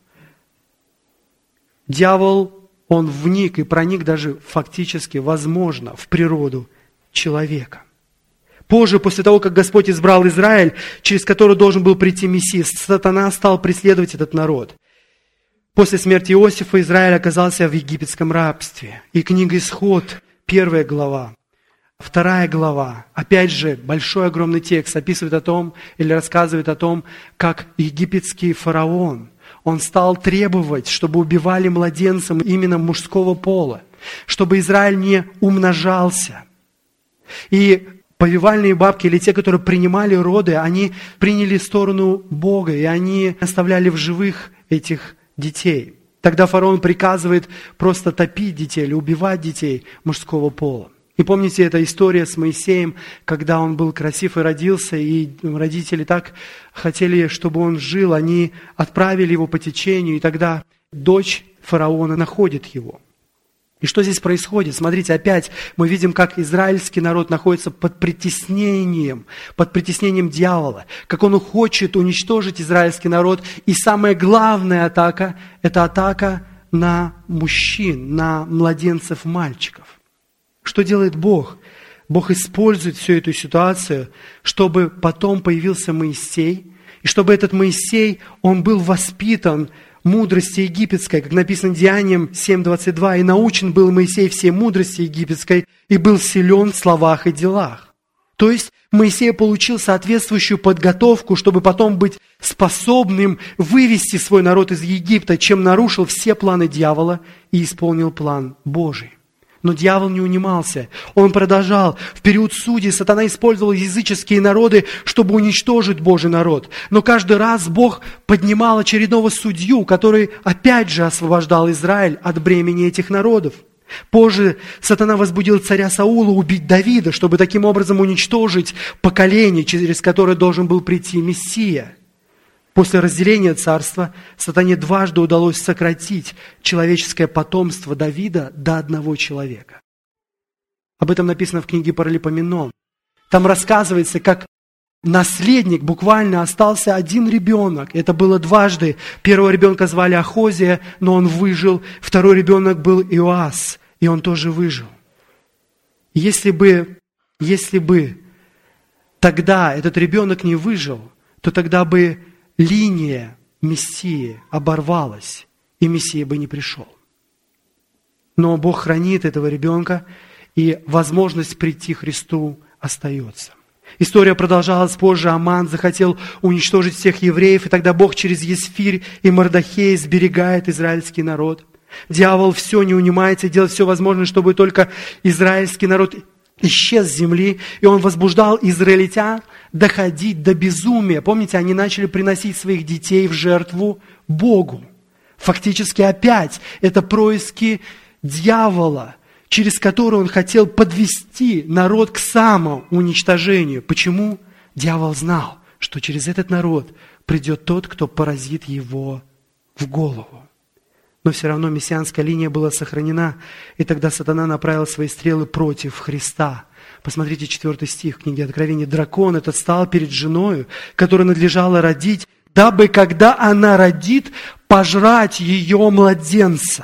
Дьявол, он вник и проник даже фактически, возможно, в природу человека. Позже, после того, как Господь избрал Израиль, через который должен был прийти Мессия, сатана стал преследовать этот народ. После смерти Иосифа Израиль оказался в египетском рабстве. И книга Исход, первая глава, вторая глава, опять же, большой огромный текст описывает о том, или рассказывает о том, как египетский фараон, он стал требовать, чтобы убивали младенцам именно мужского пола, чтобы Израиль не умножался. И Повивальные бабки или те, которые принимали роды, они приняли сторону Бога, и они оставляли в живых этих детей. Тогда фараон приказывает просто топить детей или убивать детей мужского пола. И помните, эта история с Моисеем, когда он был красив и родился, и родители так хотели, чтобы он жил, они отправили его по течению, и тогда дочь фараона находит его. И что здесь происходит? Смотрите, опять мы видим, как израильский народ находится под притеснением, под притеснением дьявола, как он хочет уничтожить израильский народ. И самая главная атака – это атака на мужчин, на младенцев, мальчиков. Что делает Бог? Бог использует всю эту ситуацию, чтобы потом появился Моисей, и чтобы этот Моисей, он был воспитан мудрости египетской, как написано Деяниям семь двадцать два, «И научен был Моисей всей мудрости египетской, и был силен в словах и делах». То есть Моисей получил соответствующую подготовку, чтобы потом быть способным вывести свой народ из Египта, чем нарушил все планы дьявола и исполнил план Божий. Но дьявол не унимался. Он продолжал. В период судей сатана использовал языческие народы, чтобы уничтожить Божий народ. Но каждый раз Бог поднимал очередного судью, который опять же освобождал Израиль от бремени этих народов. Позже сатана возбудил царя Саула убить Давида, чтобы таким образом уничтожить поколение, через которое должен был прийти Мессия. После разделения царства сатане дважды удалось сократить человеческое потомство Давида до одного человека. Об этом написано в книге Паралипоменон. Там рассказывается, как наследник буквально остался один ребенок. Это было дважды. Первого ребенка звали Ахозия, но он выжил. Второй ребенок был Иоас, и он тоже выжил. Если бы, если бы тогда этот ребенок не выжил, то тогда бы линия Мессии оборвалась, и Мессия бы не пришел. Но Бог хранит этого ребенка, и возможность прийти к Христу остается. История продолжалась позже. Аман захотел уничтожить всех евреев, и тогда Бог через Есфирь и Мордохея сберегает израильский народ. Дьявол все не унимается и делает все возможное, чтобы только израильский народ исчез с земли, и он возбуждал израильтян доходить до безумия. Помните, они начали приносить своих детей в жертву Богу. Фактически опять это происки дьявола, через который он хотел подвести народ к самоуничтожению. Почему? Дьявол знал, что через этот народ придет тот, кто поразит его в голову. Но все равно мессианская линия была сохранена, и тогда сатана направил свои стрелы против Христа. Посмотрите четвертый стих книги Откровения. «Дракон этот стал перед женою, которой надлежало родить, дабы, когда она родит, пожрать ее младенца».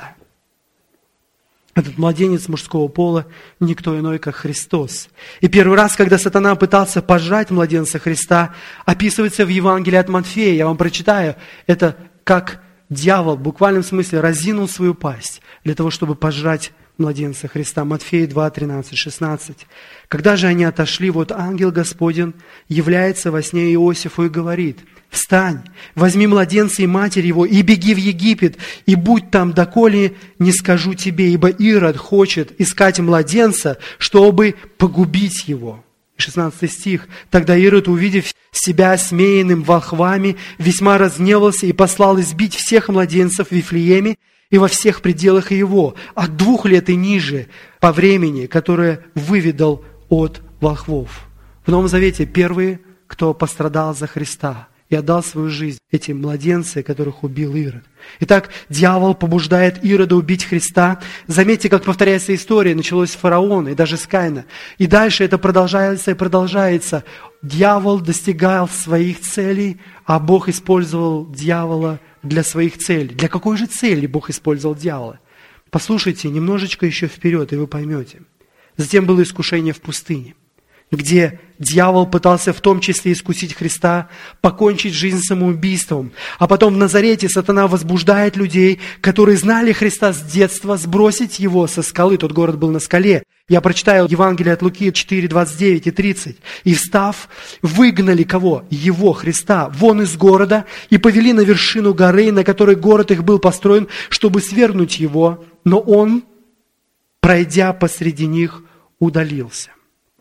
Этот младенец мужского пола никто иной, как Христос. И первый раз, когда сатана пытался пожрать младенца Христа, описывается в Евангелии от Матфея. Я вам прочитаю. Это как дьявол в буквальном смысле разинул свою пасть для того, чтобы пожрать младенца Христа. Матфея два, тринадцать, шестнадцать. «Когда же они отошли, вот ангел Господень является во сне Иосифу и говорит: встань, возьми младенца и матерь его, и беги в Египет, и будь там, доколе не скажу тебе, ибо Ирод хочет искать младенца, чтобы погубить его». шестнадцатый стих. «Тогда Ирод, увидев себя осмеянным волхвами, весьма разгневался и послал избить всех младенцев в Вифлееме и во всех пределах его, от двух лет и ниже, по времени, которое выведал от волхвов». В Новом Завете первые, кто пострадал за Христа и отдал свою жизнь, эти младенцы, которых убил Ирод. Итак, дьявол побуждает Ирода убить Христа. Заметьте, как повторяется история. Началось с фараона и даже с Каина. И дальше это продолжается и продолжается. Дьявол достигал своих целей, а Бог использовал дьявола для своих целей. Для какой же цели Бог использовал дьявола? Послушайте немножечко еще вперед, и вы поймете. Затем было искушение в пустыне, где дьявол пытался в том числе искусить Христа, покончить жизнь самоубийством. А потом в Назарете сатана возбуждает людей, которые знали Христа с детства, сбросить его со скалы. Тот город был на скале. Я прочитаю Евангелие от Луки четыре, двадцать девять и тридцать. «И встав, выгнали кого? Его, Христа, вон из города, и повели на вершину горы, на которой город их был построен, чтобы свергнуть его. Но он, пройдя посреди них, удалился».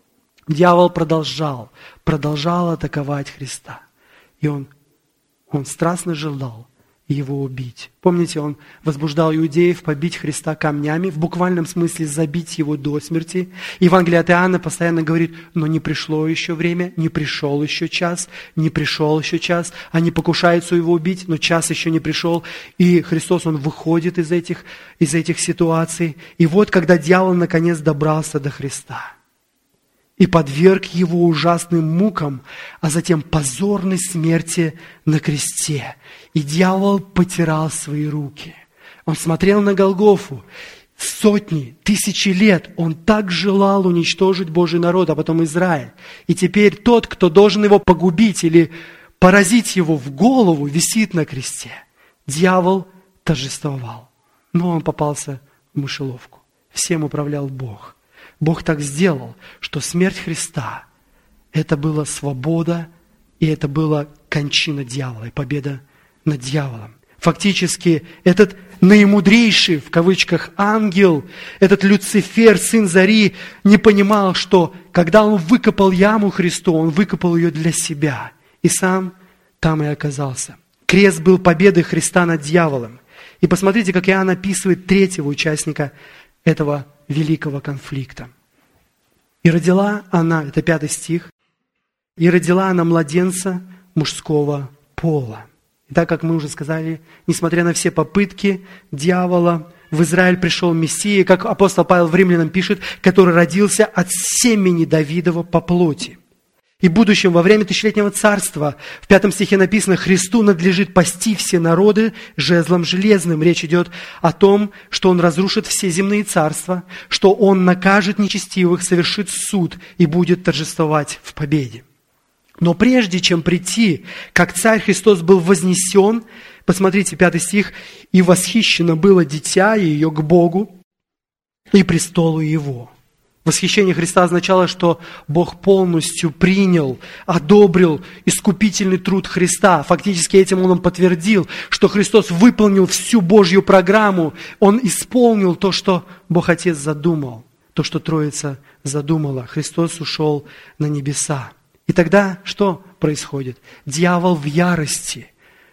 Дьявол продолжал, продолжал атаковать Христа. И он, он страстно желал его убить. Помните, он возбуждал иудеев побить Христа камнями, в буквальном смысле забить его до смерти. Евангелие от Иоанна постоянно говорит: но не пришло еще время, не пришел еще час, не пришел еще час. Они покушаются его убить, но час еще не пришел. И Христос, он выходит из этих, из этих ситуаций. И вот, когда дьявол наконец добрался до Христа и подверг его ужасным мукам, а затем позорной смерти на кресте. И дьявол потирал свои руки. Он смотрел на Голгофу. Сотни, тысячи лет он так желал уничтожить Божий народ, а потом Израиль. И теперь тот, кто должен его погубить или поразить его в голову, висит на кресте. Дьявол торжествовал. Но он попался в мышеловку. Всем управлял Бог. Бог так сделал, что смерть Христа – это была свобода, и это была кончина дьявола, и победа над дьяволом. Фактически, этот наимудрейший, в кавычках, ангел, этот Люцифер, сын Зари, не понимал, что когда он выкопал яму Христу, он выкопал ее для себя, и сам там и оказался. Крест был победой Христа над дьяволом. И посмотрите, как Иоанн описывает третьего участника этого великого конфликта. «И родила она», это пятый стих, «и родила она младенца мужского пола». И так, как мы уже сказали, несмотря на все попытки дьявола, в Израиль пришел Мессия, как апостол Павел в Римлянам пишет, который родился от семени Давидова по плоти. И в будущем, во время тысячелетнего царства, в пятом стихе написано: «Христу надлежит пасти все народы жезлом железным». Речь идет о том, что Он разрушит все земные царства, что Он накажет нечестивых, совершит суд и будет торжествовать в победе. Но прежде чем прийти, как Царь Христос был вознесен, посмотрите, пятый стих, «И восхищено было дитя ее к Богу и престолу Его». Восхищение Христа означало, что Бог полностью принял, одобрил искупительный труд Христа. Фактически этим Он подтвердил, что Христос выполнил всю Божью программу. Он исполнил то, что Бог Отец задумал, то, что Троица задумала. Христос ушел на небеса. И тогда что происходит? Дьявол в ярости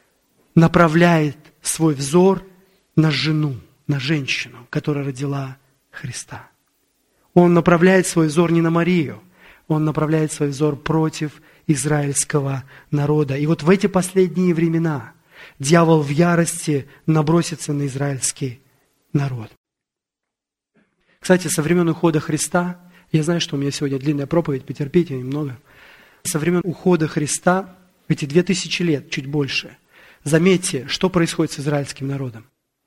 направляет свой взор на жену, на женщину, которая родила Христа. Он направляет свой взор не на Марию, он направляет свой взор против израильского народа. И вот в эти последние времена дьявол в ярости набросится на израильский народ. Кстати, со времен ухода Христа, я знаю, что у меня сегодня длинная проповедь, потерпите немного. Со времен ухода Христа, эти две тысячи лет, чуть больше, заметьте, что происходит с израильским народом.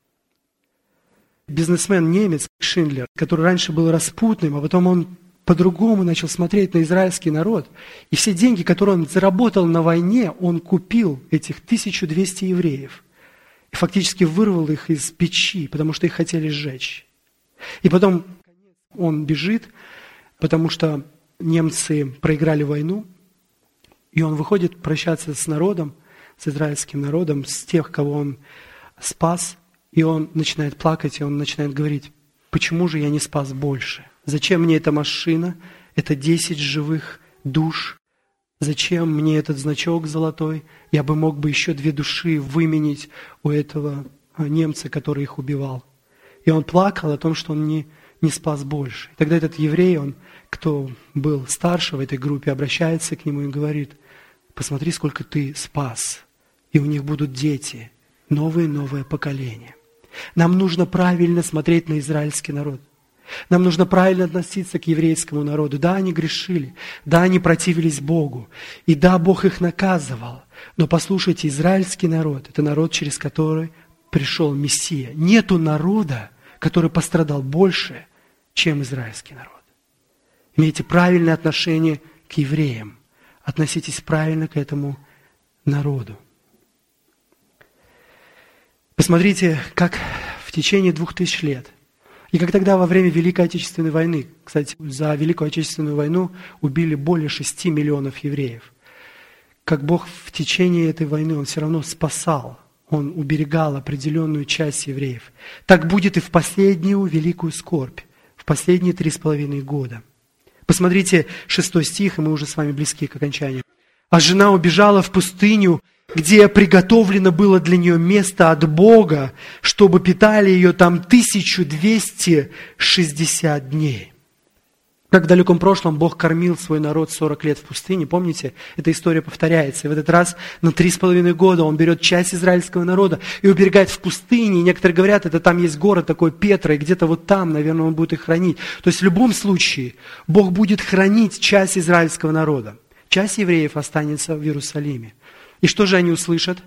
Бизнесмен-немец Шиндлер, который раньше был распутным, а потом он по-другому начал смотреть на израильский народ. И все деньги, которые он заработал на войне, он купил этих тысячу двести евреев. И фактически вырвал их из печи, потому что их хотели сжечь. И потом он бежит, потому что немцы проиграли войну. И он выходит прощаться с народом, с израильским народом, с тех, кого он спас. И он начинает плакать, и он начинает говорить: почему же я не спас больше? Зачем мне эта машина? Это десять живых душ. Зачем мне этот значок золотой? Я бы мог бы еще две души выменить у этого немца, который их убивал. И он плакал о том, что он не, не спас больше. И тогда этот еврей, он, кто был старше в этой группе, обращается к нему и говорит: посмотри, сколько ты спас, и у них будут дети, новое-новое поколение. Нам нужно правильно смотреть на израильский народ. Нам нужно правильно относиться к еврейскому народу. Да, они грешили, да, они противились Богу, и да, Бог их наказывал. Но послушайте, израильский народ – это народ, через который пришел Мессия. Нету народа, который пострадал больше, чем израильский народ. Имейте правильное отношение к евреям. Относитесь правильно к этому народу. Посмотрите, как в течение двух тысяч лет, и как тогда во время Великой Отечественной войны, кстати, за Великую Отечественную войну убили более шести миллионов евреев, как Бог в течение этой войны, Он все равно спасал, Он уберегал определенную часть евреев. Так будет и в последнюю великую скорбь, в последние три с половиной года. Посмотрите шестой стих, и мы уже с вами близки к окончанию. «А жена убежала в пустыню, где приготовлено было для нее место от Бога, чтобы питали ее там тысячу двести шестьдесят дней». Как в далеком прошлом Бог кормил свой народ сорок лет в пустыне, помните? Эта история повторяется. И в этот раз на три с половиной года Он берет часть израильского народа и уберегает в пустыне. И некоторые говорят, это там есть город такой Петра, и где-то вот там, наверное, Он будет их хранить. То есть в любом случае Бог будет хранить часть израильского народа. Часть евреев останется в Иерусалиме. И что же они услышат?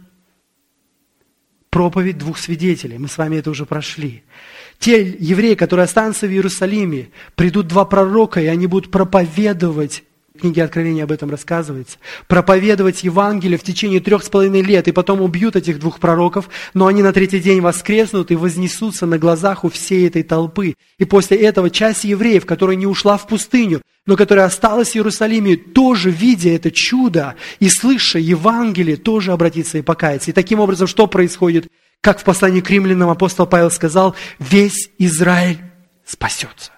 Проповедь двух свидетелей. Мы с вами это уже прошли. Те евреи, которые останутся в Иерусалиме, придут два пророка, и они будут проповедовать, в книге Откровения об этом рассказывается, проповедовать Евангелие в течение трех с половиной лет, и потом убьют этих двух пророков, но они на третий день воскреснут и вознесутся на глазах у всей этой толпы. И после этого часть евреев, которая не ушла в пустыню, но которая осталась в Иерусалиме, тоже, видя это чудо и слыша Евангелие, тоже обратится и покается. И таким образом, что происходит? Как в послании к римлянам апостол Павел сказал, весь Израиль спасется.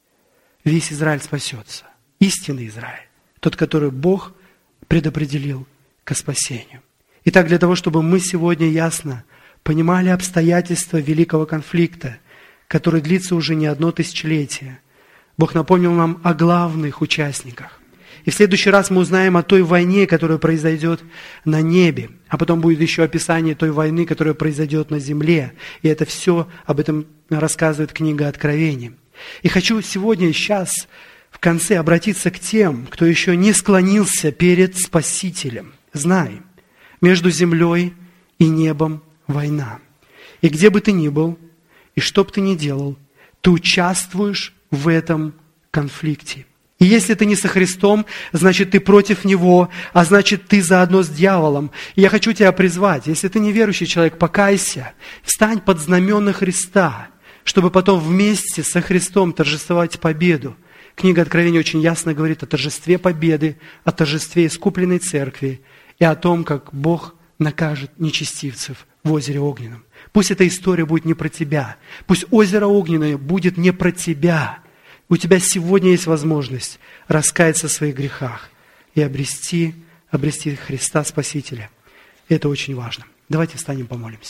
Весь Израиль спасется. Истинный Израиль. Тот, который Бог предопределил ко спасению. Итак, для того, чтобы мы сегодня ясно понимали обстоятельства великого конфликта, который длится уже не одно тысячелетие, Бог напомнил нам о главных участниках. И в следующий раз мы узнаем о той войне, которая произойдет на небе. А потом будет еще описание той войны, которая произойдет на земле. И это все, об этом рассказывает книга Откровения. И хочу сегодня, сейчас, в конце обратиться к тем, кто еще не склонился перед Спасителем. Знай, между землей и небом война. И где бы ты ни был, и что бы ты ни делал, ты участвуешь в этом конфликте. И если ты не со Христом, значит, ты против Него, а значит, ты заодно с дьяволом. И я хочу тебя призвать, если ты неверующий человек, покайся, встань под знамена Христа, чтобы потом вместе со Христом торжествовать победу. Книга Откровения очень ясно говорит о торжестве победы, о торжестве искупленной церкви и о том, как Бог накажет нечестивцев в озере Огненном. Пусть эта история будет не про тебя, пусть озеро Огненное будет не про тебя. У тебя сегодня есть возможность раскаяться в своих грехах и обрести, обрести Христа Спасителя. Это очень важно. Давайте встанем, помолимся.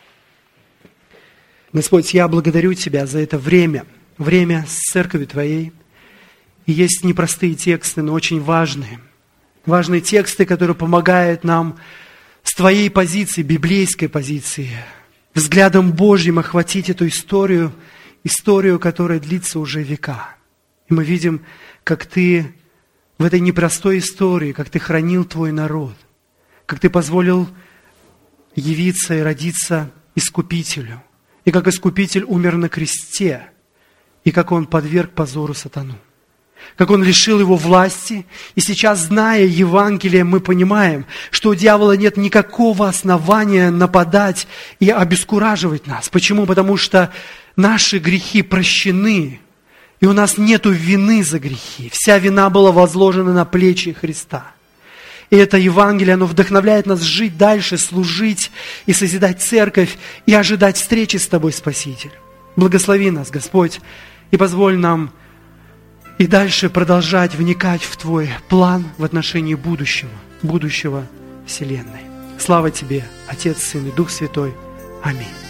Господь, я благодарю Тебя за это время, время с церковью Твоей. И есть непростые тексты, но очень важные. Важные тексты, которые помогают нам с Твоей позиции, библейской позиции, взглядом Божьим охватить эту историю, историю, которая длится уже века. И мы видим, как Ты в этой непростой истории, как Ты хранил Твой народ, как Ты позволил явиться и родиться Искупителю, и как Искупитель умер на кресте, и как Он подверг позору сатану, как Он лишил его власти. И сейчас, зная Евангелие, мы понимаем, что у дьявола нет никакого основания нападать и обескураживать нас. Почему? Потому что наши грехи прощены, и у нас нет вины за грехи. Вся вина была возложена на плечи Христа. И это Евангелие, оно вдохновляет нас жить дальше, служить и созидать церковь, и ожидать встречи с Тобой, Спаситель. Благослови нас, Господь, и позволь нам и дальше продолжать вникать в Твой план в отношении будущего, будущего Вселенной. Слава Тебе, Отец, Сын и Дух Святой. Аминь.